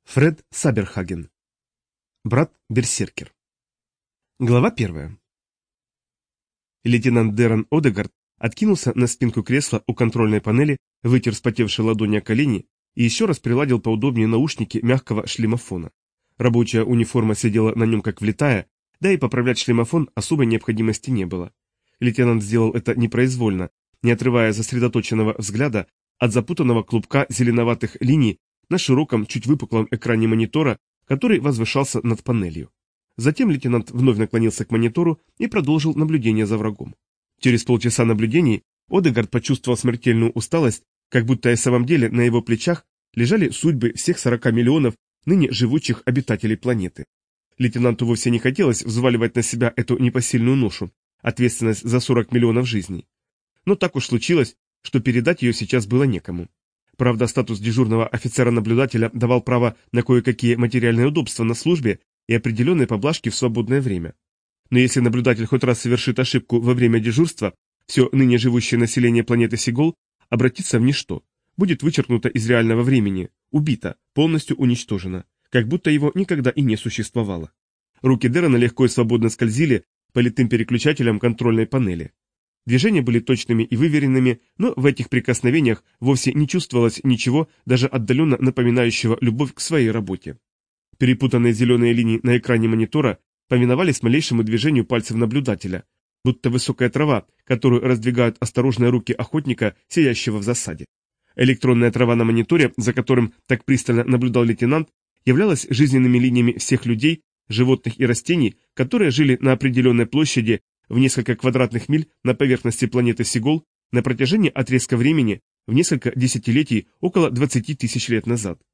Фред Саберхаген. Брат-берсеркер. Глава 1. Лейтенант Деррен Одегард откинулся на спинку кресла у контрольной панели, вытер вспотевшие ладони о колени и еще раз приладил поудобнее наушники мягкого шлемофона. Рабочая униформа сидела на нем как влитая, да и поправлять шлемофон особой необходимости не было. Лейтенант сделал это непроизвольно, не отрывая сосредоточенного взгляда от запутанного клубка зеленоватых линий на широком, чуть выпуклом экране монитора, который возвышался над панелью. Затем лейтенант вновь наклонился к монитору и продолжил наблюдение за врагом. Через полчаса наблюдений Одегард почувствовал смертельную усталость, как будто и в самом деле на его плечах лежали судьбы всех 40 миллионов ныне живущих обитателей планеты. Лейтенанту вовсе не хотелось взваливать на себя эту непосильную ношу, ответственность за 40 миллионов жизней. Но так уж случилось, что передать ее сейчас было некому. Правда, статус дежурного офицера-наблюдателя давал право на кое-какие материальные удобства на службе и определенные поблажки в свободное время. Но если наблюдатель хоть раз совершит ошибку во время дежурства, все ныне живущее население планеты Сигол обратится в ничто, будет вычеркнуто из реального времени, убито, полностью уничтожено, как будто его никогда и не существовало. Руки Деррена легко и свободно скользили по литым переключателям контрольной панели. Движения были точными и выверенными, но в этих прикосновениях вовсе не чувствовалось ничего, даже отдаленно напоминающего любовь к своей работе. Перепутанные зеленые линии на экране монитора повиновались малейшему движению пальцев наблюдателя, будто высокая трава, которую раздвигают осторожные руки охотника, сидящего в засаде. Электронная трава на мониторе, за которым так пристально наблюдал лейтенант, являлась жизненными линиями всех людей, животных и растений, которые жили на определенной площади в несколько квадратных миль на поверхности планеты Сигол на протяжении отрезка времени в несколько десятилетий около 20 тысяч лет назад.